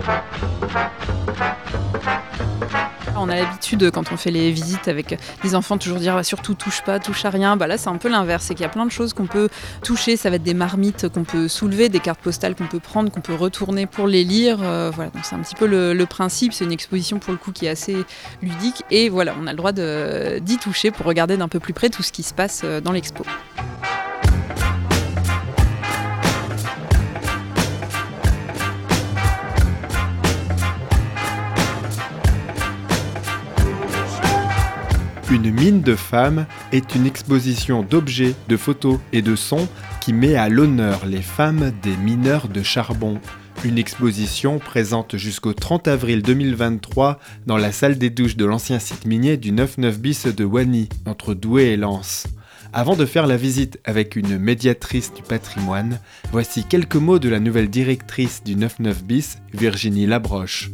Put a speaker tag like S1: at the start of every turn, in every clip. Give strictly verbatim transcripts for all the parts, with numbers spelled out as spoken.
S1: On a l'habitude, quand on fait les visites avec les enfants, toujours dire bah, surtout touche pas, touche à rien. Bah là, c'est un peu l'inverse, c'est qu'il y a plein de choses qu'on peut toucher. Ça va être des marmites qu'on peut soulever, des cartes postales qu'on peut prendre, qu'on peut retourner pour les lire. Euh, voilà, donc c'est un petit peu le, le principe. C'est une exposition pour le coup qui est assez ludique. Et voilà, on a le droit de, d'y toucher pour regarder d'un peu plus près tout ce qui se passe dans l'expo.
S2: Une mine de femmes est une exposition d'objets, de photos et de sons qui met à l'honneur les femmes des mineurs de charbon. Une exposition présente jusqu'au trente avril deux mille vingt-trois dans la salle des douches de l'ancien site minier du neuf neuf bis de Wany, entre Douai et Lens. Avant de faire la visite avec une médiatrice du patrimoine, voici quelques mots de la nouvelle directrice du neuf neuf bis, Virginie Labroche.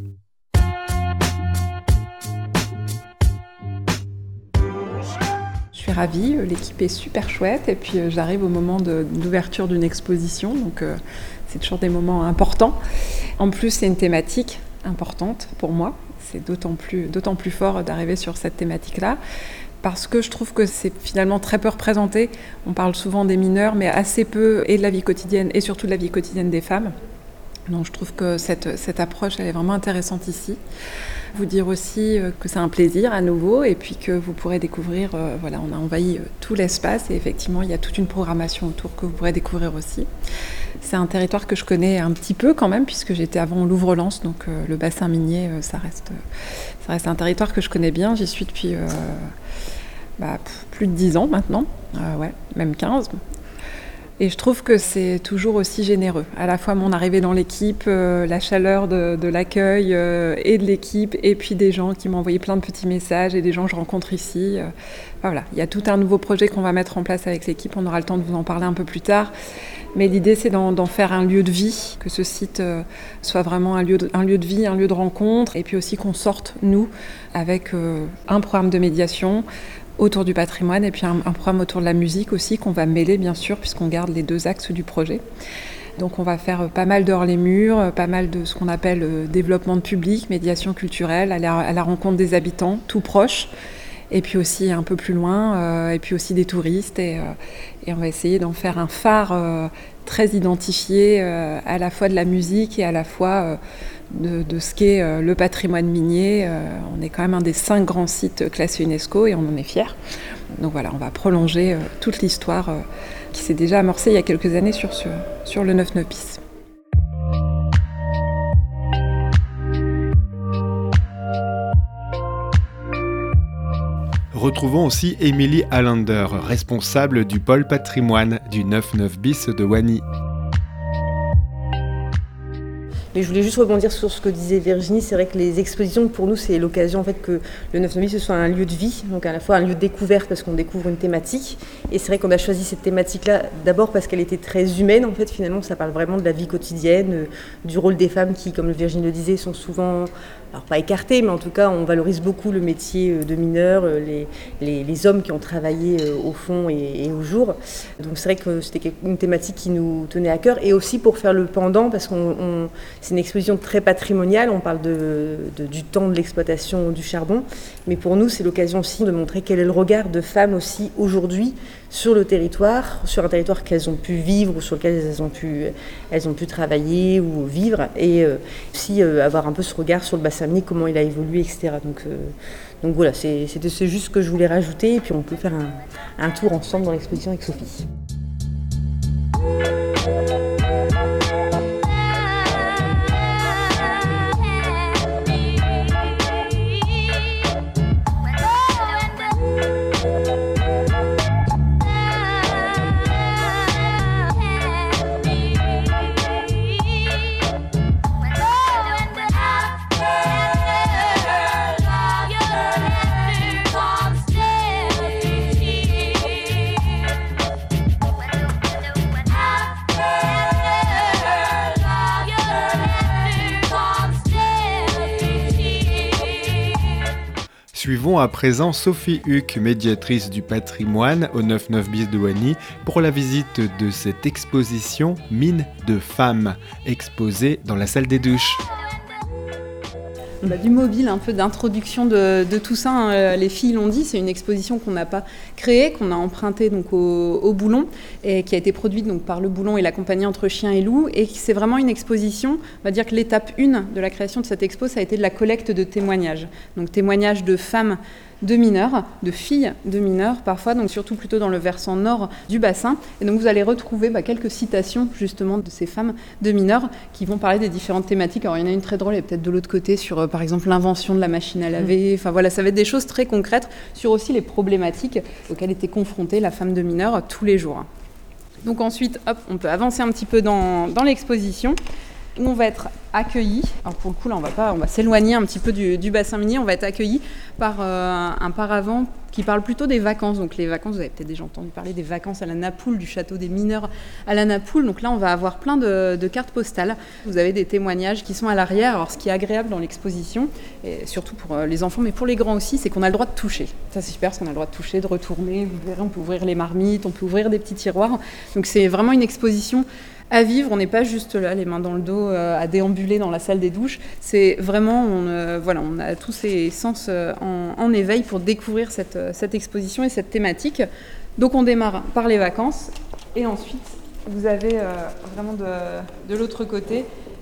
S3: Je suis ravie, l'équipe est super chouette et puis euh, j'arrive au moment de, d'ouverture d'une exposition, donc euh, c'est toujours des moments importants. En plus, c'est une thématique importante pour moi, c'est d'autant plus, d'autant plus fort d'arriver sur cette thématique-là, parce que je trouve que c'est finalement très peu représenté. On parle souvent des mineurs, mais assez peu et de la vie quotidienne et surtout de la vie quotidienne des femmes. Donc je trouve que cette, cette approche elle est vraiment intéressante ici. Vous dire aussi que c'est un plaisir à nouveau et puis que vous pourrez découvrir, euh, voilà, on a envahi tout l'espace et effectivement il y a toute une programmation autour que vous pourrez découvrir aussi. C'est un territoire que je connais un petit peu quand même puisque j'étais avant Louvre-Lens, donc euh, le bassin minier, euh, ça, reste, euh, ça reste un territoire que je connais bien. J'y suis depuis euh, bah, plus de dix ans maintenant, euh, ouais, même quinze. Et je trouve que c'est toujours aussi généreux. À la fois mon arrivée dans l'équipe, euh, la chaleur de, de l'accueil euh, et de l'équipe, et puis des gens qui m'ont envoyé plein de petits messages et des gens que je rencontre ici. Euh, enfin, voilà. Il y a tout un nouveau projet qu'on va mettre en place avec l'équipe. On aura le temps de vous en parler un peu plus tard. Mais l'idée, c'est d'en, d'en faire un lieu de vie, que ce site euh, soit vraiment un lieu, de, un lieu de vie, un lieu de rencontre, et puis aussi qu'on sorte, nous, avec euh, un programme de médiation, autour du patrimoine et puis un, un programme autour de la musique aussi qu'on va mêler bien sûr puisqu'on garde les deux axes du projet. Donc on va faire pas mal dehors les murs, pas mal de ce qu'on appelle euh, développement de public, médiation culturelle, à la, à la rencontre des habitants, tout proche, et puis aussi un peu plus loin, euh, et puis aussi des touristes. Et, euh, et on va essayer d'en faire un phare euh, très identifié euh, à la fois de la musique et à la fois euh, De, de ce qu'est euh, le patrimoine minier. Euh, on est quand même un des cinq grands sites classés UNESCO et on en est fiers. Donc voilà, on va prolonger euh, toute l'histoire euh, qui s'est déjà amorcée il y a quelques années sur, sur, sur le neuf neuf bis.
S2: Retrouvons aussi Émilie Allander, responsable du pôle patrimoine du neuf neuf bis de Wany.
S4: Mais je voulais juste rebondir sur ce que disait Virginie. C'est vrai que les expositions, pour nous, c'est l'occasion en fait, que le neuf neuf bis ce soit un lieu de vie, donc à la fois un lieu de découverte parce qu'on découvre une thématique. Et c'est vrai qu'on a choisi cette thématique-là d'abord parce qu'elle était très humaine. En fait, finalement, ça parle vraiment de la vie quotidienne, euh, du rôle des femmes qui, comme Virginie le disait, sont souvent, alors pas écartées, mais en tout cas, on valorise beaucoup le métier de mineur, euh, les, les, les hommes qui ont travaillé euh, au fond et, et au jour. Donc c'est vrai que c'était une thématique qui nous tenait à cœur. Et aussi pour faire le pendant, parce qu'on on, c'est une exposition très patrimoniale, on parle de, de, du temps de l'exploitation du charbon, mais pour nous c'est l'occasion aussi de montrer quel est le regard de femmes aussi aujourd'hui sur le territoire, sur un territoire qu'elles ont pu vivre ou sur lequel elles ont pu, elles ont pu travailler ou vivre, et euh, aussi euh, avoir un peu ce regard sur le bassin minier, comment il a évolué, et cetera. Donc, euh, donc voilà, c'est, c'est, c'est juste ce que je voulais rajouter, et puis on peut faire un, un tour ensemble dans l'exposition avec Sophie.
S2: Suivons à présent Sophie Huck, médiatrice du patrimoine au neuf neuf bis de Wany, pour la visite de cette exposition Mine de femmes, exposée dans la salle des douches.
S1: bah, du mobile, un peu d'introduction de, de tout ça. Hein. Les filles l'ont dit, c'est une exposition qu'on n'a pas créée, qu'on a empruntée donc, au, au Boulon, et qui a été produite donc, par le Boulon et la compagnie Entre Chiens et Loups. Et c'est vraiment une exposition, on va dire que l'étape une de la création de cette expo, ça a été de la collecte de témoignages. Donc témoignages de femmes de mineurs, de filles de mineurs parfois, donc surtout plutôt dans le versant nord du bassin. Et donc vous allez retrouver bah, quelques citations justement de ces femmes de mineurs qui vont parler des différentes thématiques. Alors il y en a une très drôle et peut-être de l'autre côté sur euh, par exemple l'invention de la machine à laver. Enfin voilà, ça va être des choses très concrètes sur aussi les problématiques auxquelles était confrontée la femme de mineur tous les jours. Donc ensuite, hop, on peut avancer un petit peu dans, dans l'exposition, où on va être accueilli. Alors pour le coup, là, on va pas, on va s'éloigner un petit peu du, du bassin minier. On va être accueilli par euh, un paravent qui parle plutôt des vacances. Donc les vacances, vous avez peut-être déjà entendu parler des vacances à la Napoule, du château des mineurs à la Napoule. Donc là, on va avoir plein de, de cartes postales. Vous avez des témoignages qui sont à l'arrière. Alors ce qui est agréable dans l'exposition, et surtout pour les enfants, mais pour les grands aussi, c'est qu'on a le droit de toucher. Ça, c'est super parce qu'on a le droit de toucher, de retourner. Vous verrez, on peut ouvrir les marmites, on peut ouvrir des petits tiroirs. Donc c'est vraiment une exposition à vivre. On n'est pas juste là, les mains dans le dos, euh, à déambuler dans la salle des douches. C'est vraiment, on, euh, voilà, on a tous ces sens euh, en, en éveil pour découvrir cette, euh, cette exposition et cette thématique. Donc on démarre par les vacances et ensuite vous avez euh, vraiment de, de l'autre côté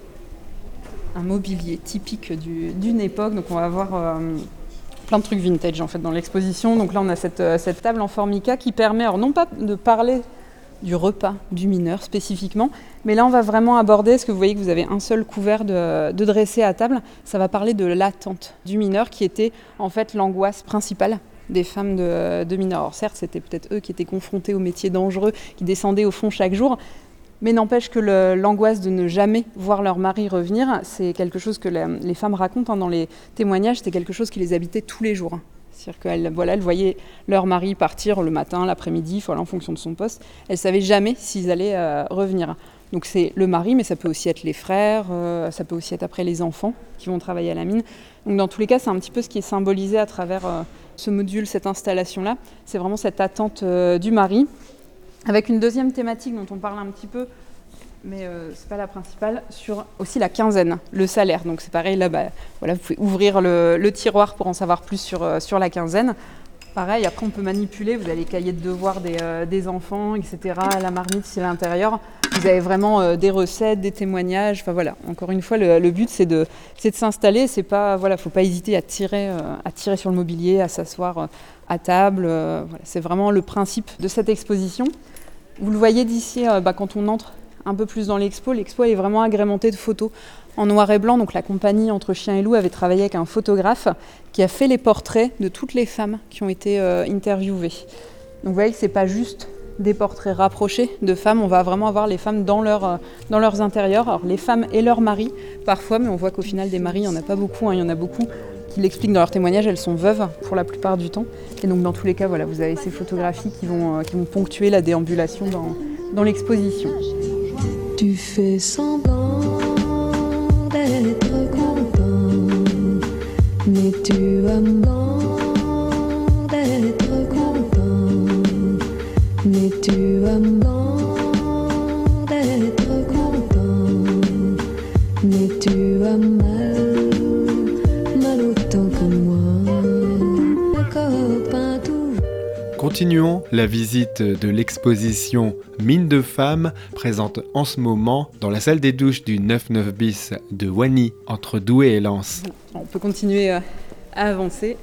S1: un mobilier typique du, d'une époque. Donc on va avoir euh, plein de trucs vintage en fait dans l'exposition. Donc là on a cette, euh, cette table en formica qui permet, alors non pas de parler du repas du mineur spécifiquement. Mais là, on va vraiment aborder, parce que vous voyez que vous avez un seul couvert de, de dressé à table, ça va parler de l'attente du mineur qui était en fait l'angoisse principale des femmes de, de mineurs. Alors certes, c'était peut-être eux qui étaient confrontés aux métiers dangereux, qui descendaient au fond chaque jour, mais n'empêche que le, l'angoisse de ne jamais voir leur mari revenir, c'est quelque chose que la, les femmes racontent hein, dans les témoignages, c'était quelque chose qui les habitait tous les jours. C'est-à-dire qu'elles voilà, elles voyaient leur mari partir le matin, l'après-midi, voilà, en fonction de son poste. Elles ne savaient jamais s'ils allaient euh, revenir. Donc c'est le mari, mais ça peut aussi être les frères, euh, ça peut aussi être après les enfants qui vont travailler à la mine. Donc dans tous les cas, c'est un petit peu ce qui est symbolisé à travers euh, ce module, cette installation-là. C'est vraiment cette attente euh, du mari, avec une deuxième thématique dont on parle un petit peu, mais euh, c'est pas la principale, sur aussi la quinzaine, le salaire. Donc c'est pareil, là, bah, voilà, vous pouvez ouvrir le, le tiroir pour en savoir plus sur, euh, sur la quinzaine. Pareil, après on peut manipuler, vous avez les cahiers de devoirs des, euh, des enfants, et cetera, la marmite c'est à l'intérieur. Vous avez vraiment euh, des recettes, des témoignages, enfin voilà. Encore une fois, le, le but c'est de, c'est de s'installer, c'est pas, voilà, faut pas hésiter à tirer, euh, à tirer sur le mobilier, à s'asseoir euh, à table. Euh, voilà. C'est vraiment le principe de cette exposition. Vous le voyez d'ici, euh, bah, quand on entre un peu plus dans l'expo, l'expo est vraiment agrémentée de photos en noir et blanc. Donc la compagnie Entre Chiens et Loups avait travaillé avec un photographe qui a fait les portraits de toutes les femmes qui ont été euh, interviewées. Donc vous voyez que c'est pas juste des portraits rapprochés de femmes, on va vraiment avoir les femmes dans, leur, euh, dans leurs intérieurs. Alors les femmes et leurs maris parfois, mais on voit qu'au final des maris, il n'y en a pas beaucoup, hein, il y en a beaucoup qui l'expliquent dans leurs témoignages, elles sont veuves pour la plupart du temps. Et donc dans tous les cas, voilà, vous avez ces photographies qui vont, euh, qui vont ponctuer la déambulation dans, dans l'exposition.
S5: Tu fais semblant d'être content, mais tu as mort d'être content, mais tu as mort d'être content, mais tu as mal, mal autant que moi, le copain toujours.
S2: Continuons la visite de l'exposition Mine de femmes, présente en ce moment dans la salle des douches du neuf neuf bis de Wany, entre Douai et Lens.
S1: On peut continuer à avancer.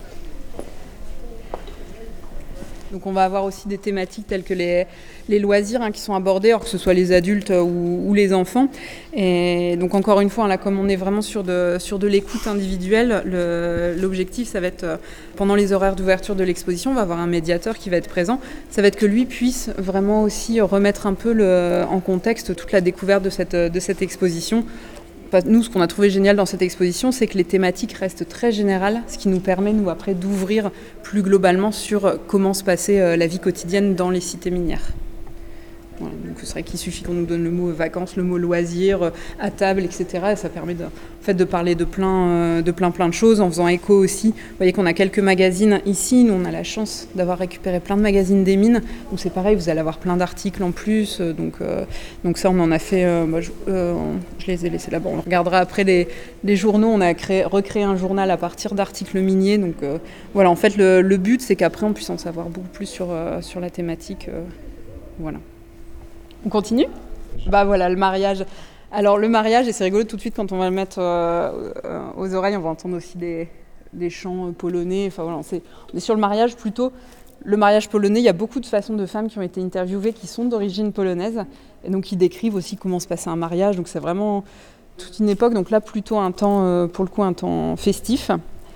S1: Donc on va avoir aussi des thématiques telles que les, les loisirs hein, qui sont abordés, alors que ce soit les adultes ou, ou les enfants. Et donc encore une fois, là, comme on est vraiment sur de, sur de l'écoute individuelle, le, l'objectif, ça va être, pendant les horaires d'ouverture de l'exposition, on va avoir un médiateur qui va être présent. Ça va être que lui puisse vraiment aussi remettre un peu le, en contexte toute la découverte de cette, de cette exposition. Nous, ce qu'on a trouvé génial dans cette exposition, c'est que les thématiques restent très générales, ce qui nous permet, nous, après, d'ouvrir plus globalement sur comment se passait la vie quotidienne dans les cités minières. Voilà, donc c'est vrai qu'il suffit qu'on nous donne le mot vacances, le mot loisirs, à table, et cetera. Et ça permet de, en fait, de parler de plein, de plein plein de choses en faisant écho aussi. Vous voyez qu'on a quelques magazines ici. Nous, on a la chance d'avoir récupéré plein de magazines des mines. Donc c'est pareil, vous allez avoir plein d'articles en plus. Donc, euh, donc ça, on en a fait. Euh, moi, je, euh, je les ai laissés là-bas. On regardera après les, les journaux. On a créé, recréé un journal à partir d'articles miniers. Donc euh, voilà, en fait, le, le but, c'est qu'après, on puisse en savoir beaucoup plus sur, euh, sur la thématique. Euh, voilà. On continue ? Bah voilà, le mariage. Alors le mariage, et c'est rigolo tout de suite quand on va le mettre euh, euh, aux oreilles, on va entendre aussi des, des chants polonais. Enfin voilà, on, sait, on est sur le mariage plutôt. Le mariage polonais, il y a beaucoup de façons de femmes qui ont été interviewées qui sont d'origine polonaise et donc qui décrivent aussi comment se passait un mariage. Donc c'est vraiment toute une époque. Donc là plutôt un temps, euh, pour le coup, un temps festif.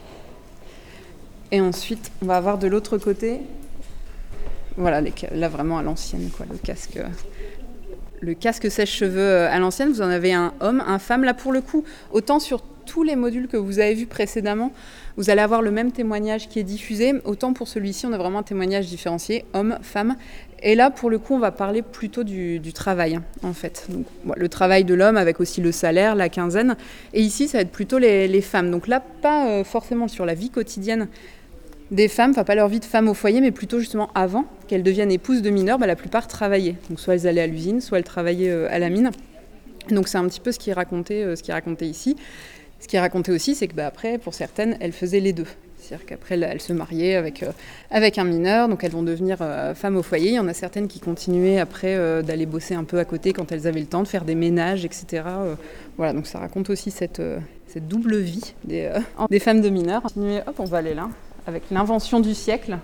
S1: Et ensuite, on va avoir de l'autre côté, voilà, les, là vraiment à l'ancienne, quoi, le casque. Le casque sèche-cheveux à l'ancienne, vous en avez un homme, un femme. Là, pour le coup, autant sur tous les modules que vous avez vus précédemment, vous allez avoir le même témoignage qui est diffusé. Autant pour celui-ci, on a vraiment un témoignage différencié, homme, femme. Et là, pour le coup, on va parler plutôt du, du travail, en fait. Donc, bon, le travail de l'homme avec aussi le salaire, la quinzaine. Et ici, ça va être plutôt les, les femmes. Donc là, pas euh, forcément sur la vie quotidienne des femmes, enfin pas leur vie de femme au foyer, mais plutôt justement avant qu'elles deviennent épouses de mineurs, bah, la plupart travaillaient. Donc soit elles allaient à l'usine, soit elles travaillaient euh, à la mine. Donc c'est un petit peu ce qui est raconté, euh, ce qui est raconté ici. Ce qui est raconté aussi, c'est que bah, après, pour certaines, elles faisaient les deux. C'est-à-dire qu'après, elles se mariaient avec, euh, avec un mineur, donc elles vont devenir euh, femmes au foyer. Il y en a certaines qui continuaient après euh, d'aller bosser un peu à côté quand elles avaient le temps, de faire des ménages, et cetera. Euh, voilà, donc ça raconte aussi cette, euh, cette double vie des, euh, des femmes de mineurs. Hop, on va aller là, avec l'invention du siècle.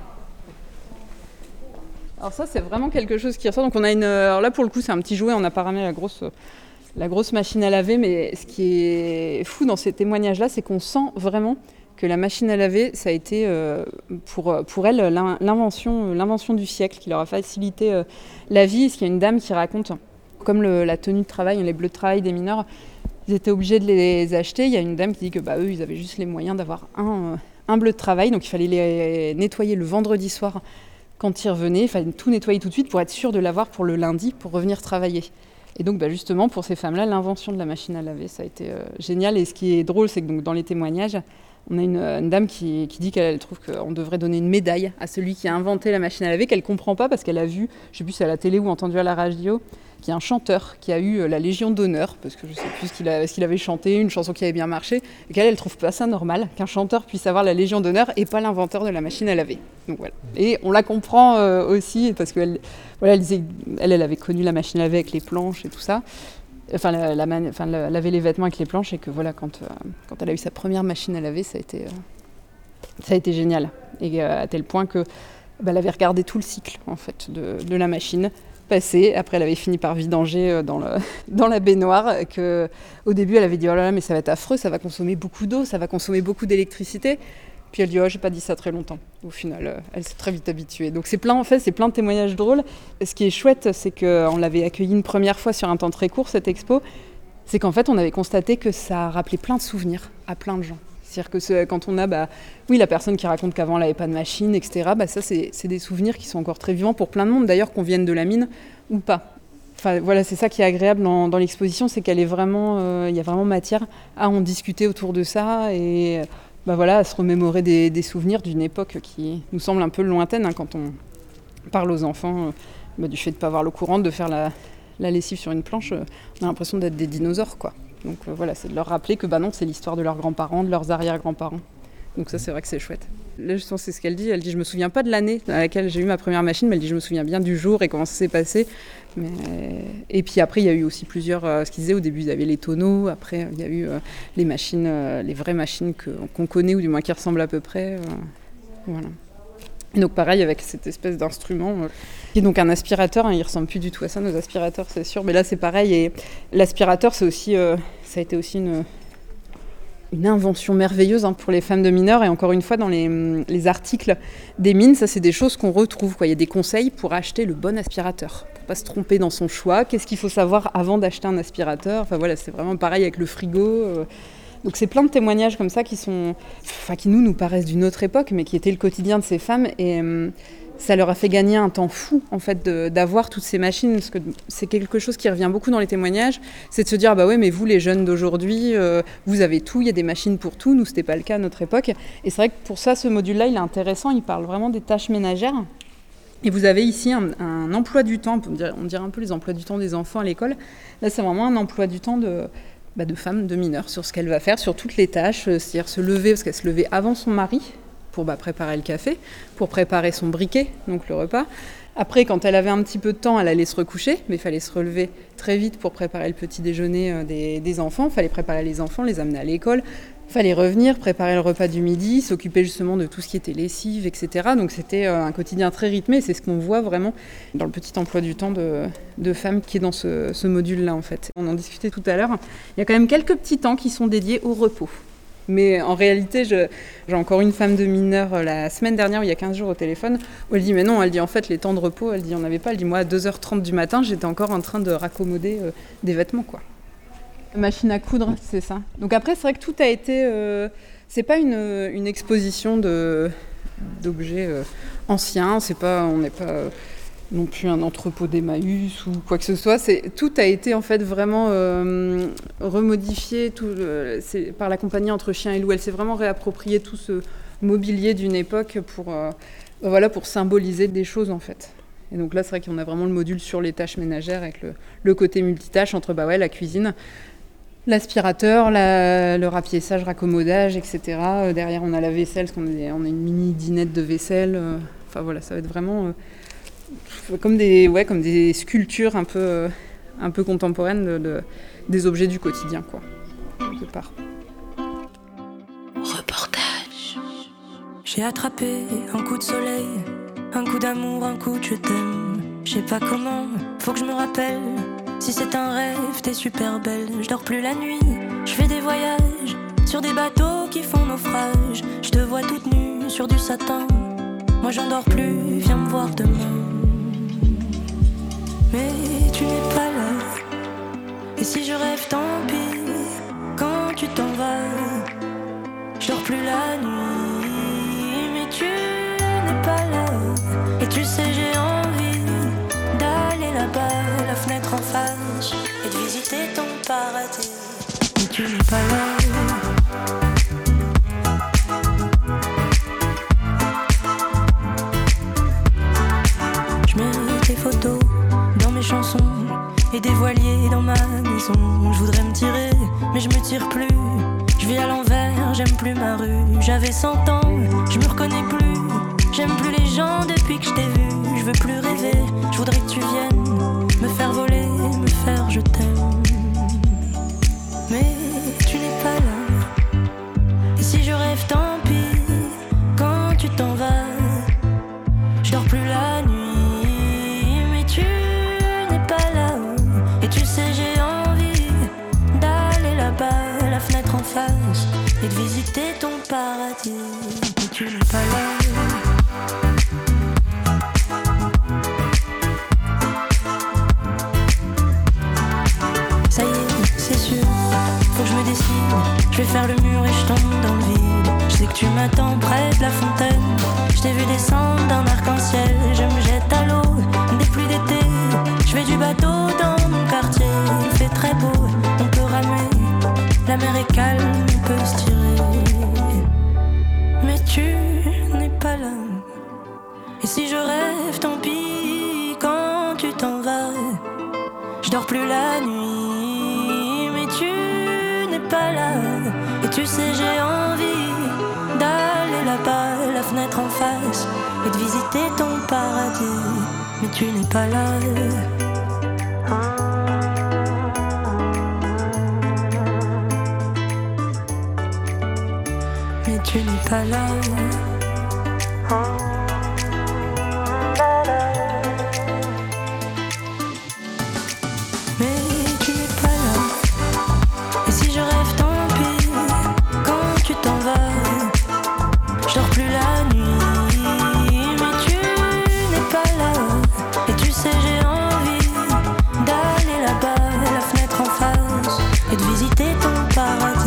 S1: Alors ça, c'est vraiment quelque chose qui ressort. Donc on a une, alors là, pour le coup, c'est un petit jouet. On n'a pas ramené la grosse, la grosse machine à laver, mais ce qui est fou dans ces témoignages-là, c'est qu'on sent vraiment que la machine à laver, ça a été euh, pour, pour elle l'invention, l'invention du siècle, qui leur a facilité euh, la vie. Parce qu'il y a une dame qui raconte, comme le, la tenue de travail, les bleus de travail des mineurs, ils étaient obligés de les acheter. Il y a une dame qui dit que bah, eux, ils avaient juste les moyens d'avoir un, un bleu de travail, donc il fallait les nettoyer le vendredi soir quand ils revenaient. Il fallait tout nettoyer tout de suite pour être sûr de l'avoir pour le lundi, pour revenir travailler. Et donc bah, justement, pour ces femmes-là, l'invention de la machine à laver, ça a été euh, génial. Et ce qui est drôle, c'est que donc, dans les témoignages, on a une, une dame qui, qui dit qu'elle trouve qu'on devrait donner une médaille à celui qui a inventé la machine à laver, qu'elle ne comprend pas parce qu'elle a vu, je ne sais plus si c'est à la télé ou entendu à la radio, qu'il y a un chanteur qui a eu la Légion d'honneur, parce que je ne sais plus ce qu'il, a, ce qu'il avait chanté, une chanson qui avait bien marché, et qu'elle ne trouve pas ça normal qu'un chanteur puisse avoir la Légion d'honneur et pas l'inventeur de la machine à laver. Donc voilà. Et on la comprend euh, aussi, parce qu'elle voilà, elle, disait, elle, elle avait connu la machine à laver avec les planches et tout ça. Enfin, la, la, enfin la, laver les vêtements avec les planches, et que voilà, quand, euh, quand elle a eu sa première machine à laver, ça a été, euh, ça a été génial. Et euh, à tel point que bah, elle avait regardé tout le cycle en fait, de, de la machine passer. Après, elle avait fini par vidanger dans, le, dans la baignoire. Que, au début, elle avait dit « Oh là là, mais ça va être affreux, ça va consommer beaucoup d'eau, ça va consommer beaucoup d'électricité. » Puis elle dit « Oh, j'ai pas dit ça très longtemps. » Au final, euh, elle s'est très vite habituée. Donc c'est plein, en fait, c'est plein de témoignages drôles. Et ce qui est chouette, c'est qu'on l'avait accueilli une première fois sur un temps très court, cette expo. C'est qu'en fait, on avait constaté que ça rappelait plein de souvenirs à plein de gens. C'est-à-dire que ce, quand on a, bah, oui, la personne qui raconte qu'avant, elle n'avait pas de machine, et cetera, bah, ça, c'est, c'est des souvenirs qui sont encore très vivants pour plein de monde, d'ailleurs, qu'on vienne de la mine ou pas. Enfin, voilà, c'est ça qui est agréable dans, dans l'exposition, c'est qu'elle est vraiment, euh, il y a vraiment matière à en discuter autour de ça, et bah, voilà, à se remémorer des, des souvenirs d'une époque qui nous semble un peu lointaine, hein, quand on parle aux enfants euh, bah, du fait de ne pas avoir l'eau courante, de faire la, la lessive sur une planche, euh, on a l'impression d'être des dinosaures, quoi. Donc euh, voilà, c'est de leur rappeler que bah non, c'est l'histoire de leurs grands-parents, de leurs arrière-grands-parents. Donc ça, c'est vrai que c'est chouette. Là, je pense que c'est ce qu'elle dit. Elle dit, je me souviens pas de l'année à laquelle j'ai eu ma première machine, mais elle dit, je me souviens bien du jour et comment ça s'est passé. Mais... Et puis après, il y a eu aussi plusieurs... Euh, ce qu'ils disaient, au début, ils avaient les tonneaux. Après, il y a eu euh, les machines, euh, les vraies machines que, qu'on connaît, ou du moins qui ressemblent à peu près. Euh, voilà. Et donc pareil, avec cette espèce d'instrument, euh, qui est donc un aspirateur, hein, il ne ressemble plus du tout à ça, nos aspirateurs, c'est sûr. Mais là, c'est pareil. Et l'aspirateur, c'est aussi, euh, ça a été aussi une... une invention merveilleuse hein, pour les femmes de mineurs. Et encore une fois, dans les, les articles des mines, ça c'est des choses qu'on retrouve, quoi. Il y a des conseils pour acheter le bon aspirateur, pour ne pas se tromper dans son choix. Qu'est-ce qu'il faut savoir avant d'acheter un aspirateur? Enfin voilà, c'est vraiment pareil avec le frigo. Euh. Donc c'est plein de témoignages comme ça qui sont, enfin qui nous nous paraissent d'une autre époque, mais qui étaient le quotidien de ces femmes. Et euh, ça leur a fait gagner un temps fou en fait de, d'avoir toutes ces machines, parce que c'est quelque chose qui revient beaucoup dans les témoignages, c'est de se dire bah ouais mais vous les jeunes d'aujourd'hui, euh, vous avez tout, il y a des machines pour tout, nous c'était pas le cas à notre époque. Et c'est vrai que pour ça ce module-là il est intéressant, il parle vraiment des tâches ménagères. Et vous avez ici un, un emploi du temps, on dirait, on dirait un peu les emplois du temps des enfants à l'école. Là c'est vraiment un emploi du temps de, bah, de femme, de mineure, sur ce qu'elle va faire, sur toutes les tâches, c'est-à-dire se lever, parce qu'elle se levait avant son mari, pour bah, préparer le café, pour préparer son briquet, donc le repas. Après, quand elle avait un petit peu de temps, elle allait se recoucher, mais il fallait se relever très vite pour préparer le petit déjeuner des, des enfants. Il fallait préparer les enfants, les amener à l'école. Il fallait revenir, préparer le repas du midi, s'occuper justement de tout ce qui était lessive, et cetera. Donc c'était un quotidien très rythmé. C'est ce qu'on voit vraiment dans le petit emploi du temps de, de femmes qui est dans ce, ce module-là, en fait. On en discutait tout à l'heure. Il y a quand même quelques petits temps qui sont dédiés au repos. Mais en réalité, je, j'ai encore une femme de mineure la semaine dernière, il y a quinze jours au téléphone, où elle dit mais non, elle dit en fait les temps de repos, elle dit on n'avait pas, elle dit moi à deux heures trente du matin, j'étais encore en train de raccommoder euh, des vêtements quoi. Machine à coudre, c'est ça. Donc après, c'est vrai que tout a été, euh, c'est pas une, une exposition de, d'objets euh, anciens, c'est pas, on n'est pas euh, non plus un entrepôt d'Emmaüs ou quoi que ce soit. C'est, tout a été en fait vraiment euh, remodifié tout, euh, c'est, par la compagnie Entre Chiens et Loups. Elle s'est vraiment réapproprié tout ce mobilier d'une époque pour, euh, voilà, pour symboliser des choses en fait. Et donc là, c'est vrai qu'on a vraiment le module sur les tâches ménagères avec le, le côté multitâche entre bah ouais, la cuisine, l'aspirateur, la, le rapiessage, raccommodage, et cetera. Euh, derrière, on a la vaisselle, parce qu'on a, on a une mini dinette de vaisselle. Euh, enfin voilà, ça va être vraiment... Euh, Comme des, ouais, comme des sculptures un peu, euh, un peu contemporaines de, de, des objets du quotidien, quoi, quelque part.
S6: Reportage. J'ai attrapé un coup de soleil, un coup d'amour, un coup de je t'aime. Je sais pas comment, faut que je me rappelle. Si c'est un rêve, t'es super belle. Je dors plus la nuit, je fais des voyages sur des bateaux qui font naufrage. Je te vois toute nue sur du satin. Moi j'en dors plus, viens me voir demain. Mais tu n'es pas là. Et si je rêve, tant pis. Quand tu t'en vas, je dors plus la nuit. Mais tu n'es pas là. Et tu sais, j'ai envie d'aller là-bas, la fenêtre en face, et de visiter ton paradis. Mais tu n'es pas là. Photos dans mes chansons et des voiliers dans ma maison. Je voudrais me tirer, mais je me tire plus. Je vis à l'envers, j'aime plus ma rue. J'avais cent ans, je me reconnais plus. J'aime plus les gens depuis que je t'ai vu. Je veux plus rêver, je voudrais que tu viennes me faire voler, me faire je t'aime. Mais tu n'es pas là. Et si je rêve, tant pis. Quand tu t'en vas, je dors plus la nuit. Et de visiter ton paradis. Mais tu n'es pas là. Ça y est, c'est sûr, faut que je me décide. Je vais faire le mur et je tombe dans le vide. Je sais que tu m'attends près de la fontaine. Je t'ai vu descendre d'un arc-en-ciel. Je me jette à l'eau, des pluies d'été. Je fais du bateau dans mon quartier. Il fait très beau, on peut ramer. La mer est calme, on peut se tirer. Mais tu n'es pas là. Et si je rêve, tant pis. Quand tu t'en vas, je dors plus la nuit. Mais tu n'es pas là. Et tu sais, j'ai envie d'aller là-bas, la fenêtre en face, et de visiter ton paradis. Mais tu n'es pas là. Tu n'es pas là. Mais tu n'es pas là. Et si je rêve, tant pis. Quand tu t'en vas, je dors plus la nuit. Mais tu n'es pas là. Et tu sais, j'ai envie d'aller là-bas, la fenêtre en face, et de visiter ton paradis.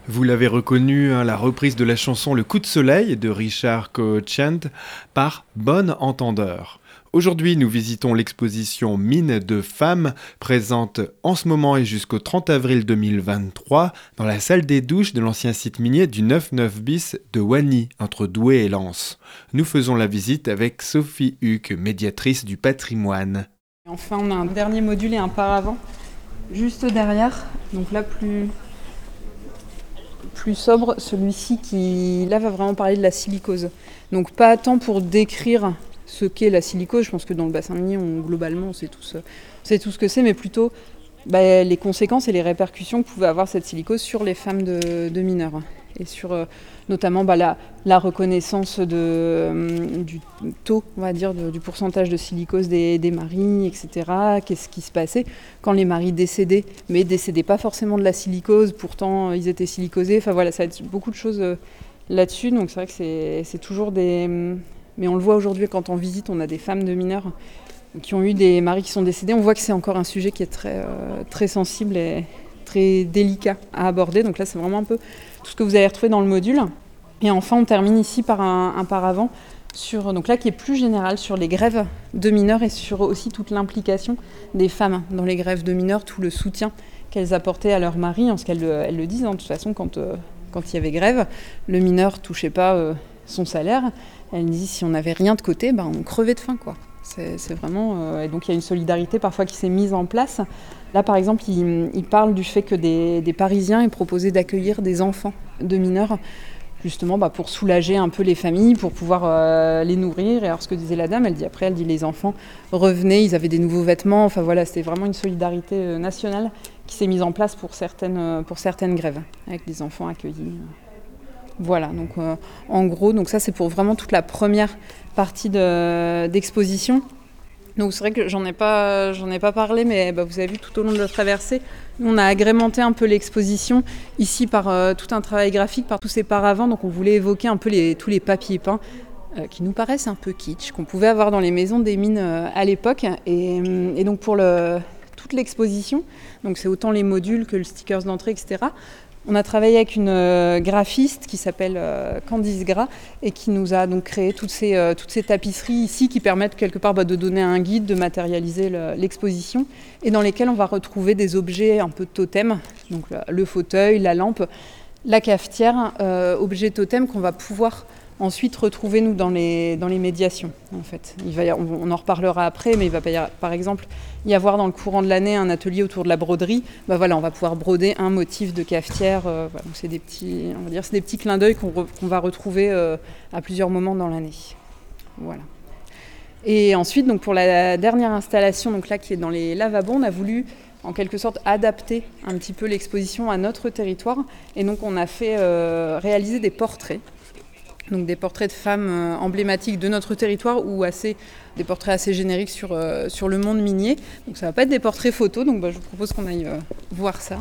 S2: Vous l'avez reconnu, hein, la reprise de la chanson Le Coup de Soleil de Richard Cochrane par Bon Entendeur. Aujourd'hui, nous visitons l'exposition Mines de femmes, présente en ce moment et jusqu'au trente avril deux mille vingt-trois dans la salle des douches de l'ancien site minier du neuf neuf bis de Wany, entre Douai et Lens. Nous faisons la visite avec Sophie Huck, médiatrice du patrimoine.
S1: Enfin, on a un dernier module et un paravent juste derrière, donc là plus, plus sobre, celui-ci qui là va vraiment parler de la silicose. Donc pas tant pour décrire ce qu'est la silicose, je pense que dans le bassin minier, on, globalement, on sait, tous, on sait tout ce que c'est, mais plutôt bah, les conséquences et les répercussions que pouvait avoir cette silicose sur les femmes de, de mineurs. Et sur euh, notamment bah, la, la reconnaissance de, euh, du taux, on va dire, de, du pourcentage de silicose des, des maris, et cetera. Qu'est-ce qui se passait quand les maris décédaient, mais décédaient pas forcément de la silicose, pourtant ils étaient silicosés. Enfin voilà, ça va être beaucoup de choses euh, là-dessus, donc c'est vrai que c'est, c'est toujours des... Mais on le voit aujourd'hui quand on visite, on a des femmes de mineurs qui ont eu des maris qui sont décédés. On voit que c'est encore un sujet qui est très, euh, très sensible et très délicat à aborder. Donc là, c'est vraiment un peu tout ce que vous allez retrouver dans le module. Et enfin, on termine ici par un, un paravent sur, donc là, qui est plus général sur les grèves de mineurs et sur aussi toute l'implication des femmes dans les grèves de mineurs, tout le soutien qu'elles apportaient à leur mari, en ce qu'elles elles le disent. Hein, de toute façon, quand, euh, quand il y avait grève, le mineur ne touchait pas euh, son salaire. Elle dit si on n'avait rien de côté, ben on crevait de faim, quoi. C'est, c'est vraiment... Euh, et donc il y a une solidarité parfois qui s'est mise en place. Là, par exemple, il, il parle du fait que des, des Parisiens aient proposé d'accueillir des enfants de mineurs, justement bah, pour soulager un peu les familles, pour pouvoir euh, les nourrir. Et alors ce que disait la dame, elle dit après, elle dit les enfants revenaient, ils avaient des nouveaux vêtements. Enfin voilà, c'était vraiment une solidarité euh, nationale qui s'est mise en place pour certaines, euh, pour certaines grèves, avec les enfants accueillis. Voilà, donc euh, en gros, donc ça c'est pour vraiment toute la première partie de, d'exposition. Donc c'est vrai que j'en ai pas, j'en ai pas parlé, mais bah, vous avez vu tout au long de la traversée, on a agrémenté un peu l'exposition ici par euh, tout un travail graphique, par tous ces paravents. Donc on voulait évoquer un peu les, tous les papiers peints euh, qui nous paraissent un peu kitsch, qu'on pouvait avoir dans les maisons des mines euh, à l'époque. Et, et donc pour le, toute l'exposition, donc c'est autant les modules que le stickers d'entrée, et cetera. On a travaillé avec une euh, graphiste qui s'appelle euh, Candice Gras et qui nous a donc créé toutes ces, euh, toutes ces tapisseries ici qui permettent quelque part bah, de donner un guide, de matérialiser le, l'exposition et dans lesquelles on va retrouver des objets un peu totems, donc le, le fauteuil, la lampe, la cafetière, euh, objets totems qu'on va pouvoir ensuite retrouver nous dans les, dans les médiations en fait. Il va y avoir, on en reparlera après, mais il va y avoir, par exemple y avoir dans le courant de l'année un atelier autour de la broderie. Bah voilà, on va pouvoir broder un motif de cafetière. Euh, voilà, donc c'est des petits, on va dire, c'est des petits clins d'œil qu'on, re, qu'on va retrouver euh, à plusieurs moments dans l'année. Voilà. Et ensuite, donc pour la dernière installation, donc là qui est dans les lavabos, on a voulu en quelque sorte adapter un petit peu l'exposition à notre territoire, et donc on a fait euh, réaliser des portraits. Donc des portraits de femmes euh, emblématiques de notre territoire ou assez, des portraits assez génériques sur, euh, sur le monde minier. Donc ça ne va pas être des portraits photos, donc bah, je vous propose qu'on aille euh, voir ça.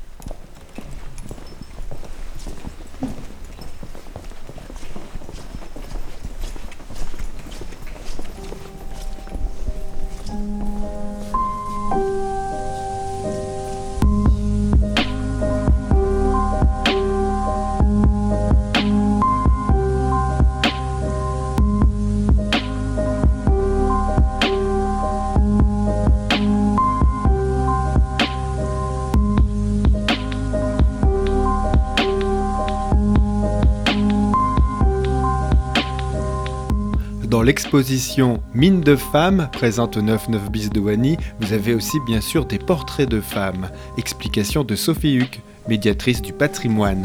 S2: Dans l'exposition Mines de femmes, présente au neuf neuf bis de Wany, vous avez aussi bien sûr des portraits de femmes. Explication de Sophie Huck, médiatrice du patrimoine.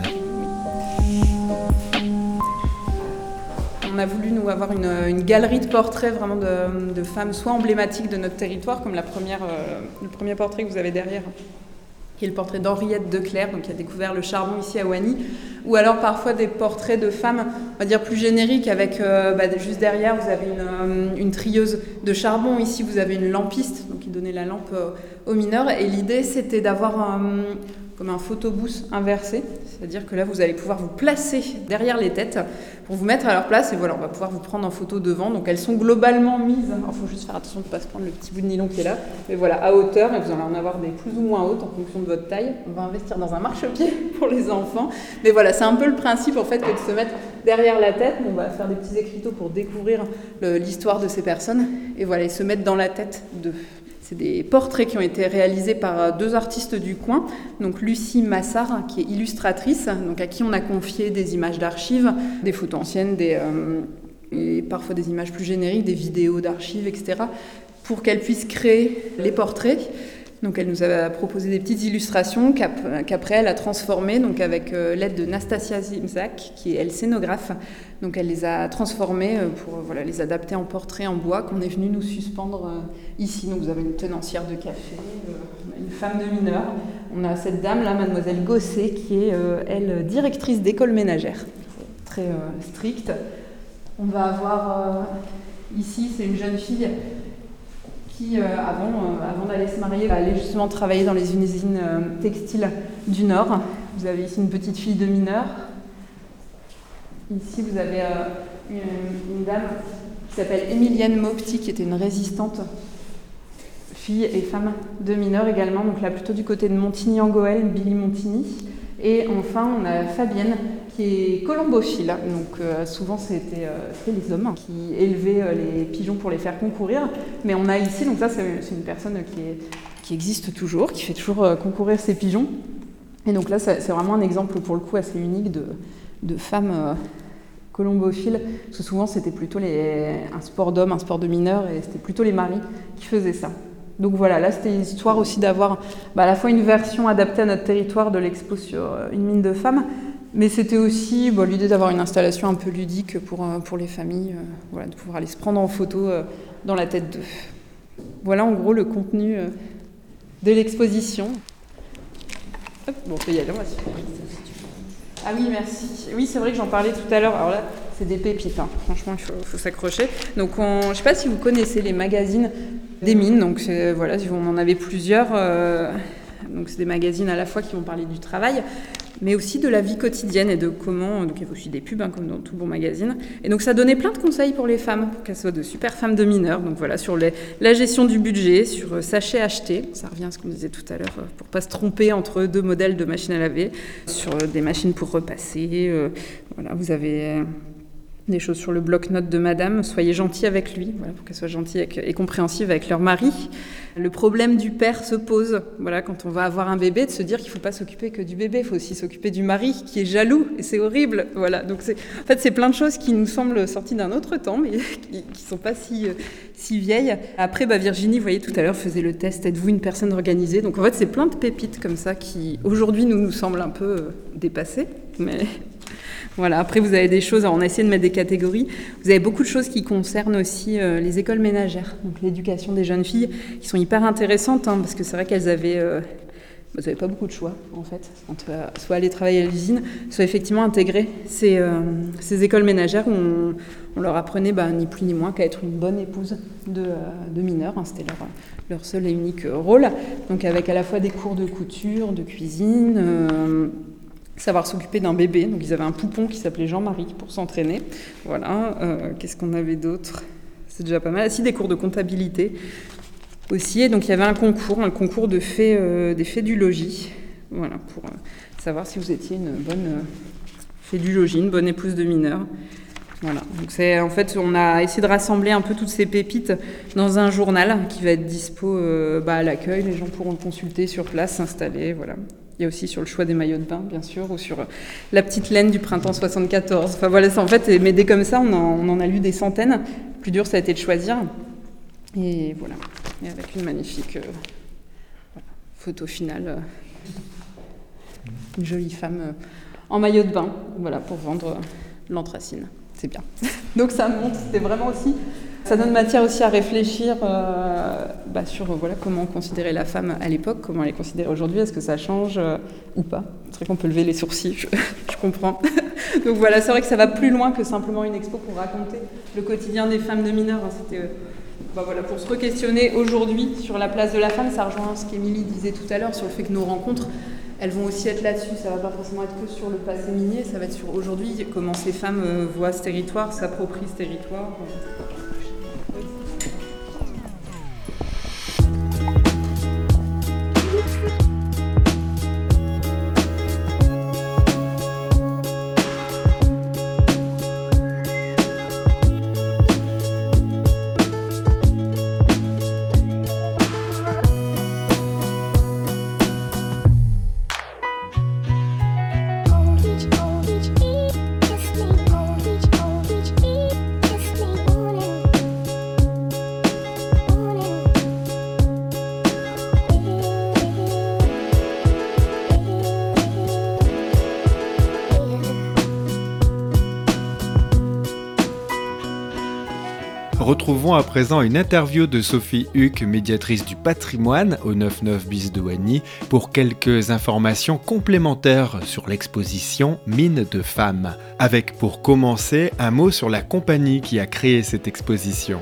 S1: On a voulu nous avoir une, une galerie de portraits vraiment de, de femmes, soit emblématiques de notre territoire, comme la première, euh, le premier portrait que vous avez derrière, qui est le portrait d'Henriette Declercq, donc qui a découvert le charbon ici à Wany, ou alors parfois des portraits de femmes, on va dire plus génériques, avec euh, bah, juste derrière vous avez une, une trieuse de charbon, ici vous avez une lampiste, donc qui donnait la lampe euh, aux mineurs, et l'idée c'était d'avoir un, comme un photobooth inversé, c'est-à-dire que là vous allez pouvoir vous placer derrière les têtes pour vous mettre à leur place et voilà, on va pouvoir vous prendre en photo devant. Donc elles sont globalement mises, il faut juste faire attention de ne pas se prendre le petit bout de nylon qui est là, mais voilà, à hauteur, et vous allez en avoir des plus ou moins hautes en fonction de votre taille. On va investir dans un marchepied pour les enfants, mais voilà, c'est un peu le principe en fait que de se mettre derrière la tête. On va faire des petits écriteaux pour découvrir le, l'histoire de ces personnes et voilà, et se mettre dans la tête d'eux. C'est des portraits qui ont été réalisés par deux artistes du coin, donc Lucie Massard, qui est illustratrice, donc à qui on a confié des images d'archives, des photos anciennes, des, euh, et parfois des images plus génériques, des vidéos d'archives, et cetera, pour qu'elle puisse créer les portraits. Donc elle nous a proposé des petites illustrations qu'après elle a transformées, donc avec l'aide de Nastasia Zimzak, qui est elle scénographe. Donc elle les a transformées pour voilà, les adapter en portraits en bois qu'on est venu nous suspendre ici. Donc vous avez une tenancière de café, une femme de mineur. On a cette dame là, mademoiselle Gosset, qui est elle directrice d'école ménagère, très euh, stricte. On va avoir euh, ici, c'est une jeune fille qui, euh, avant, euh, avant d'aller se marier, va aller justement travailler dans les usines euh, textiles du Nord. Vous avez ici une petite fille de mineur. Ici, vous avez euh, une, une dame qui s'appelle Émilienne Mopti, qui était une résistante, fille et femme de mineur également, donc là plutôt du côté de Montigny-en-Gohelle, Billy Montigny. Et enfin, on a Fabienne, qui est colombophile. Donc euh, souvent, c'était, euh, c'était les hommes qui élevaient euh, les pigeons pour les faire concourir. Mais on a ici, donc ça, c'est, c'est une personne qui, est, qui existe toujours, qui fait toujours euh, concourir ses pigeons. Et donc là, c'est, c'est vraiment un exemple, pour le coup, assez unique de, de femmes euh, colombophiles. Parce que souvent, c'était plutôt les, un sport d'hommes, un sport de mineurs, et c'était plutôt les maris qui faisaient ça. Donc voilà, là c'était l'histoire aussi d'avoir bah, à la fois une version adaptée à notre territoire de l'expo sur une mine de femmes, mais c'était aussi bah, l'idée d'avoir une installation un peu ludique pour, pour les familles, euh, voilà, de pouvoir aller se prendre en photo euh, dans la tête d'eux. Voilà en gros le contenu euh, de l'exposition. Hop, bon, on peut y aller, on va se faire. Ah oui, merci. Oui, c'est vrai que j'en parlais tout à l'heure. Alors là, c'est des pépites, hein. Franchement, il faut, faut s'accrocher. Donc, on, je ne sais pas si vous connaissez les magazines des mines. Donc, c'est, voilà, on en avait plusieurs. Euh, donc, c'est des magazines à la fois qui vont parler du travail, mais aussi de la vie quotidienne et de comment... Donc, il y a aussi des pubs, hein, comme dans tout bon magazine. Et donc, ça donnait plein de conseils pour les femmes, pour qu'elles soient de super femmes de mineurs. Donc, voilà, sur les, la gestion du budget, sur euh, sachet acheté. Ça revient à ce qu'on disait tout à l'heure, euh, pour ne pas se tromper entre deux modèles de machines à laver. Sur euh, des machines pour repasser. Euh, voilà, vous avez... Euh, des choses sur le bloc-notes de madame, soyez gentils avec lui, voilà, pour qu'elle soit gentille avec, et compréhensive avec leur mari. Le problème du père se pose, voilà, quand on va avoir un bébé, de se dire qu'il ne faut pas s'occuper que du bébé, il faut aussi s'occuper du mari qui est jaloux, et c'est horrible. Voilà. Donc c'est, en fait, c'est plein de choses qui nous semblent sorties d'un autre temps, mais qui ne sont pas si, si vieilles. Après, bah, Virginie, vous voyez, tout à l'heure, faisait le test, êtes-vous une personne organisée? Donc en fait, c'est plein de pépites comme ça qui, aujourd'hui, nous nous semblent un peu dépassées, mais... Voilà, après vous avez des choses, on a essayé de mettre des catégories, vous avez beaucoup de choses qui concernent aussi euh, les écoles ménagères, donc l'éducation des jeunes filles, qui sont hyper intéressantes, hein, parce que c'est vrai qu'elles avaient, euh, bah, elles n'avaient pas beaucoup de choix en fait, entre, euh, soit aller travailler à l'usine, soit effectivement intégrer ces, euh, ces écoles ménagères où on, on leur apprenait bah, ni plus ni moins qu'à être une bonne épouse de, euh, de mineurs, hein, c'était leur, leur seul et unique rôle, donc avec à la fois des cours de couture, de cuisine, euh, savoir s'occuper d'un bébé, donc ils avaient un poupon qui s'appelait Jean-Marie pour s'entraîner. Voilà, euh, qu'est-ce qu'on avait d'autre? C'est déjà pas mal. Aussi des cours de comptabilité aussi, et donc il y avait un concours, un concours de faits, euh, des faits du logis, voilà, pour euh, savoir si vous étiez une bonne euh, fait du logis, une bonne épouse de mineur. Voilà, donc c'est, en fait, on a essayé de rassembler un peu toutes ces pépites dans un journal qui va être dispo euh, bah, à l'accueil, les gens pourront le consulter sur place, s'installer, voilà. Il y a aussi sur le choix des maillots de bain, bien sûr, ou sur la petite laine du printemps soixante-quatorze. Enfin voilà, ça, en fait, mais des comme ça, on en, on en a lu des centaines. Le plus dur, ça a été de choisir. Et voilà, et avec une magnifique euh, voilà, photo finale. Euh, une jolie femme euh, en maillot de bain, voilà, pour vendre euh, l'anthracine. C'est bien. Donc ça montre, c'était vraiment aussi... Ça donne matière aussi à réfléchir euh, bah, sur euh, voilà, comment on considérait la femme à l'époque, comment elle est considérée aujourd'hui, est-ce que ça change euh, ou pas. C'est vrai qu'on peut lever les sourcils, je, je comprends. Donc voilà, c'est vrai que ça va plus loin que simplement une expo pour raconter le quotidien des femmes de mineurs. Hein. C'était euh, bah, voilà, pour se re-questionner aujourd'hui sur la place de la femme, ça rejoint ce qu'Émilie disait tout à l'heure sur le fait que nos rencontres, elles vont aussi être là-dessus. Ça va pas forcément être que sur le passé minier, ça va être sur aujourd'hui, comment ces femmes euh, voient ce territoire, s'approprient ce territoire.
S2: Retrouvons à présent une interview de Sophie Huck, médiatrice du patrimoine au neuf neuf bis de Wany, pour quelques informations complémentaires sur l'exposition Mines de femmes. Avec pour commencer un mot sur la compagnie qui a créé cette exposition.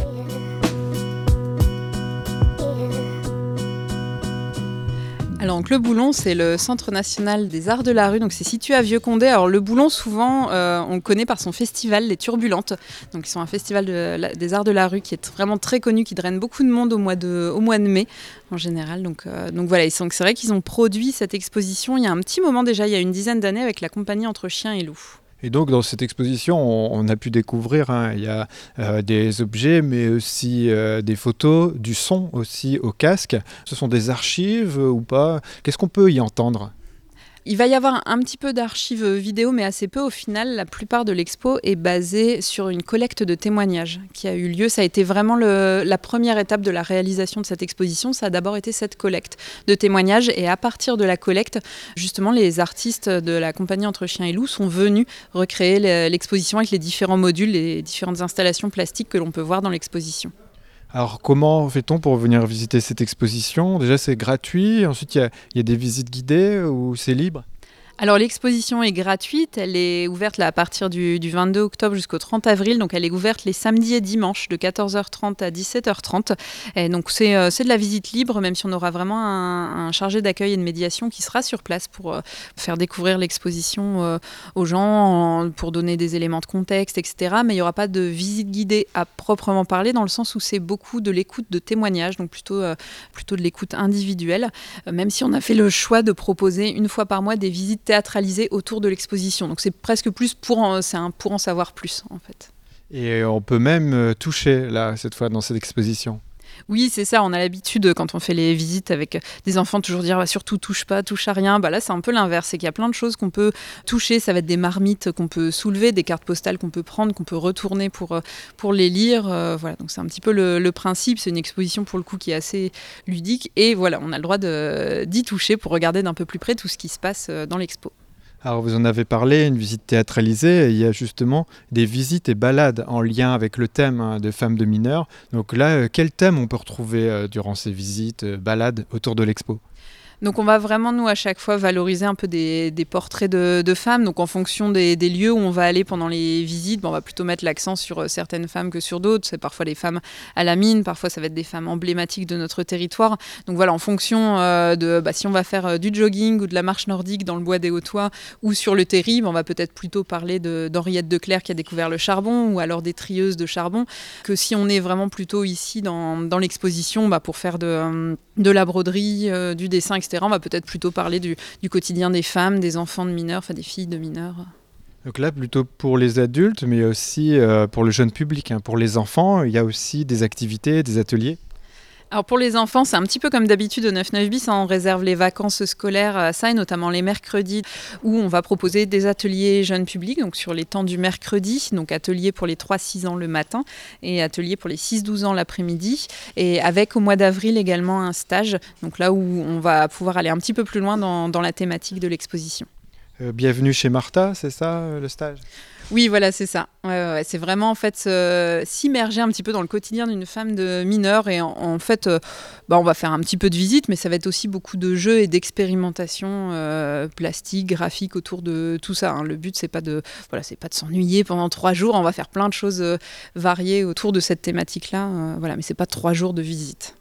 S1: Alors donc, le Boulon, c'est le Centre national des arts de la rue, donc c'est situé à Vieux-Condé. Alors le Boulon, souvent, euh, on le connaît par son festival, les Turbulentes. Donc ils sont un festival de, la, des arts de la rue qui est vraiment très connu, qui draine beaucoup de monde au mois de, au mois de mai en général. Donc, euh, donc voilà, ils sont, c'est vrai qu'ils ont produit cette exposition il y a un petit moment déjà, il y a une dizaine d'années, avec la compagnie Entre Chiens et Loups.
S7: Et donc dans cette exposition, on, on a pu découvrir, hein, il y a euh, des objets, mais aussi euh, des photos, du son aussi au casque. Ce sont des archives euh, ou pas? Qu'est-ce qu'on peut y entendre?
S1: Il va y avoir un petit peu d'archives vidéo, mais assez peu au final. La plupart de l'expo est basée sur une collecte de témoignages qui a eu lieu. Ça a été vraiment le, la première étape de la réalisation de cette exposition. Ça a d'abord été cette collecte de témoignages. Et à partir de la collecte, justement, les artistes de la compagnie Entre Chiens et Loups sont venus recréer l'exposition avec les différents modules, les différentes installations plastiques que l'on peut voir dans l'exposition.
S7: Alors comment fait-on pour venir visiter cette exposition? Déjà c'est gratuit, ensuite il y a, il y a des visites guidées ou c'est libre?
S1: Alors l'exposition est gratuite, elle est ouverte là, à partir du, du vingt-deux octobre jusqu'au trente avril, donc elle est ouverte les samedis et dimanches de quatorze heures trente à dix-sept heures trente. Et donc c'est, euh, c'est de la visite libre, même si on aura vraiment un, un chargé d'accueil et de médiation qui sera sur place pour euh, faire découvrir l'exposition euh, aux gens, en, pour donner des éléments de contexte, et cetera. Mais il n'y aura pas de visite guidée à proprement parler, dans le sens où c'est beaucoup de l'écoute de témoignages, donc plutôt, euh, plutôt de l'écoute individuelle, euh, même si on a fait le choix de proposer une fois par mois des visites théâtralisé autour de l'exposition. Donc c'est presque plus pour en, c'est un pour en savoir plus en fait.
S7: Et on peut même toucher là cette fois dans cette exposition.
S1: Oui, c'est ça, on a l'habitude quand on fait les visites avec des enfants toujours dire bah, surtout touche pas, touche à rien. Bah là c'est un peu l'inverse, c'est qu'il y a plein de choses qu'on peut toucher, ça va être des marmites qu'on peut soulever, des cartes postales qu'on peut prendre, qu'on peut retourner pour, pour les lire. Euh, voilà, donc c'est un petit peu le, le principe, c'est une exposition pour le coup qui est assez ludique et voilà, on a le droit de, d'y toucher pour regarder d'un peu plus près tout ce qui se passe dans l'expo.
S7: Alors vous en avez parlé, une visite théâtralisée, il y a justement des visites et balades en lien avec le thème de femmes de mineurs. Donc là, quel thème on peut retrouver durant ces visites, balades autour de l'expo ?
S1: Donc on va vraiment, nous, à chaque fois, valoriser un peu des, des portraits de, de femmes. Donc en fonction des, des lieux où on va aller pendant les visites, bon, on va plutôt mettre l'accent sur certaines femmes que sur d'autres. C'est parfois les femmes à la mine, parfois ça va être des femmes emblématiques de notre territoire. Donc voilà, en fonction euh, de bah, si on va faire euh, du jogging ou de la marche nordique dans le bois des Hautois ou sur le terri, bah, on va peut-être plutôt parler de, d'Henriette de Clercq qui a découvert le charbon ou alors des trieuses de charbon, que si on est vraiment plutôt ici dans, dans l'exposition bah, pour faire de, de la broderie, euh, du dessin, et cetera. On va peut-être plutôt parler du, du quotidien des femmes, des enfants de mineurs, enfin des filles de mineurs.
S7: Donc là, plutôt pour les adultes, mais aussi euh, pour le jeune public. Hein. Pour les enfants, il y a aussi des activités, des ateliers.
S1: Alors pour les enfants, c'est un petit peu comme d'habitude au neuf neuf bis, hein, on réserve les vacances scolaires à ça, et notamment les mercredis, où on va proposer des ateliers jeunes publics, donc sur les temps du mercredi, donc ateliers pour les trois six ans le matin, et ateliers pour les six douze ans l'après-midi, et avec au mois d'avril également un stage, donc là où on va pouvoir aller un petit peu plus loin dans, dans la thématique de l'exposition.
S7: Euh, bienvenue chez Martha, c'est ça euh, le stage ?
S1: Oui, voilà, c'est ça. Ouais, ouais, ouais. C'est vraiment en fait euh, s'immerger un petit peu dans le quotidien d'une femme de mineure et en, en fait, euh, bah, on va faire un petit peu de visite, mais ça va être aussi beaucoup de jeux et d'expérimentation euh, plastique, graphique autour de tout ça. Hein. Le but, c'est pas de, voilà, c'est pas de s'ennuyer pendant trois jours. On va faire plein de choses euh, variées autour de cette thématique-là, euh, voilà, mais c'est pas trois jours de visite.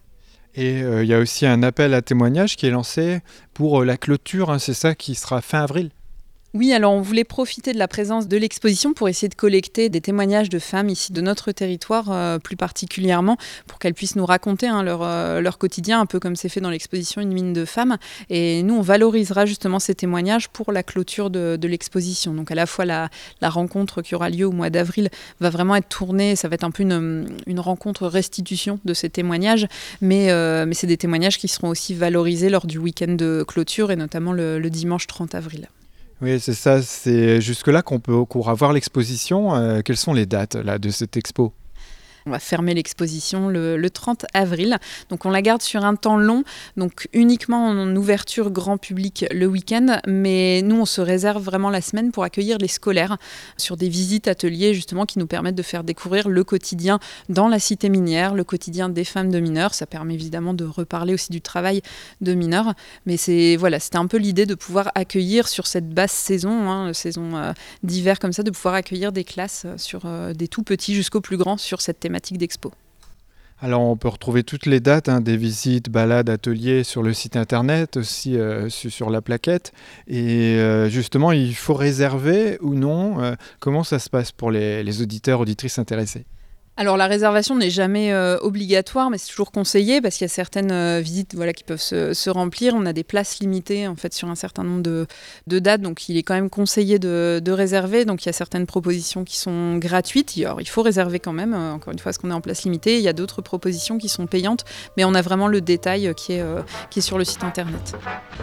S7: Et il euh, y a aussi un appel à témoignages qui est lancé pour euh, la clôture, hein, c'est ça qui sera fin avril.
S1: Oui, alors on voulait profiter de la présence de l'exposition pour essayer de collecter des témoignages de femmes ici de notre territoire euh, plus particulièrement pour qu'elles puissent nous raconter hein, leur, euh, leur quotidien, un peu comme c'est fait dans l'exposition Une mine de femmes. Et nous, on valorisera justement ces témoignages pour la clôture de, de l'exposition. Donc à la fois la, la rencontre qui aura lieu au mois d'avril va vraiment être tournée, ça va être un peu une, une rencontre restitution de ces témoignages, mais, euh, mais c'est des témoignages qui seront aussi valorisés lors du week-end de clôture et notamment le, le dimanche trente avril.
S7: Oui, c'est ça. C'est jusque-là qu'on peut pourra voir l'exposition. Euh, quelles sont les dates là, de cette expo ?
S1: On va fermer l'exposition le, le trente avril. Donc on la garde sur un temps long, donc uniquement en ouverture grand public le week-end. Mais nous, on se réserve vraiment la semaine pour accueillir les scolaires sur des visites ateliers justement qui nous permettent de faire découvrir le quotidien dans la cité minière, le quotidien des femmes de mineurs. Ça permet évidemment de reparler aussi du travail de mineurs. Mais c'est, voilà, c'était un peu l'idée de pouvoir accueillir sur cette basse saison, hein, saison euh, d'hiver comme ça, de pouvoir accueillir des classes sur euh, des tout petits jusqu'aux plus grands sur cette thématique d'expo.
S7: Alors on peut retrouver toutes les dates hein, des visites, balades, ateliers sur le site internet, aussi euh, sur la plaquette. Et euh, justement, il faut réserver ou non euh, comment ça se passe pour les, les auditeurs, auditrices intéressés ?
S1: Alors la réservation n'est jamais euh, obligatoire, mais c'est toujours conseillé parce qu'il y a certaines euh, visites voilà, qui peuvent se, se remplir. On a des places limitées en fait, sur un certain nombre de, de dates, donc il est quand même conseillé de, de réserver. Donc il y a certaines propositions qui sont gratuites. Alors, il faut réserver quand même, euh, encore une fois, parce qu'on est en place limitée. Il y a d'autres propositions qui sont payantes, mais on a vraiment le détail qui est, euh, qui est sur le site internet.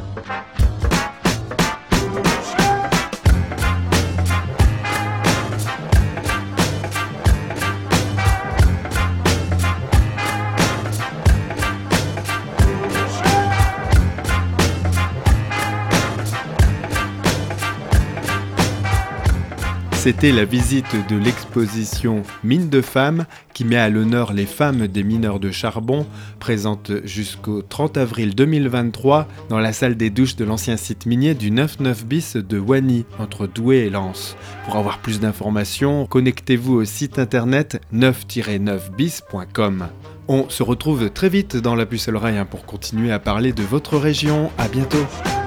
S2: C'était la visite de l'exposition Mine de femmes qui met à l'honneur les femmes des mineurs de charbon, présente jusqu'au trente avril deux mille vingt-trois dans la salle des douches de l'ancien site minier du neuf neuf bis de Wany, entre Douai et Lens. Pour avoir plus d'informations, connectez-vous au site internet neuf tiret neuf bis point com. On se retrouve très vite dans la puce à l'oreille pour continuer à parler de votre région. À bientôt.